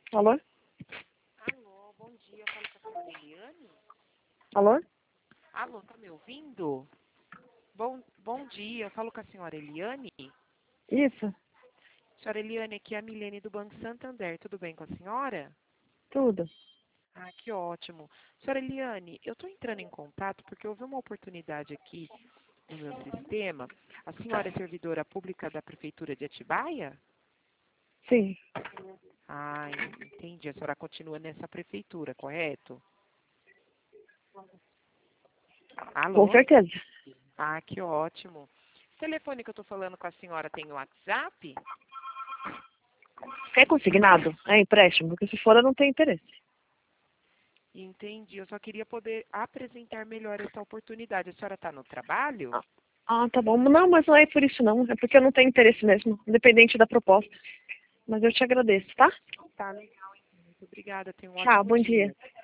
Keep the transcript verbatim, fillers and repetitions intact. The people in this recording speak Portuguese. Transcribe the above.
Alô? Alô, bom dia. Eu falo com a senhora Eliane? Alô? Alô, tá me ouvindo? Bom, bom dia. Eu falo com a senhora Eliane? Isso, Senhora Eliane, aqui é a Milene do Banco Santander. Tudo bem com a senhora? tudo. Ah, que ótimo. Senhora Eliane, eu estou entrando em contato porque houve uma oportunidade aqui no meu sistema. A senhora é servidora pública da Prefeitura de Atibaia? Sim, Ah, entendi. A senhora continua nessa prefeitura, correto? com Alô? certeza. Ah, que ótimo. O telefone que eu estou falando com a senhora tem o WhatsApp? É consignado? É empréstimo? Porque se for eu não tenho interesse. Entendi. Eu só queria poder apresentar melhor essa oportunidade. A senhora está no trabalho? Ah, ah, tá bom. Não, mas não é por isso não. É porque eu não tenho interesse mesmo, independente da proposta. Mas eu te agradeço, tá? Tá legal, então. Muito obrigada. Tenha um Tchau, ótimo bom dia. dia.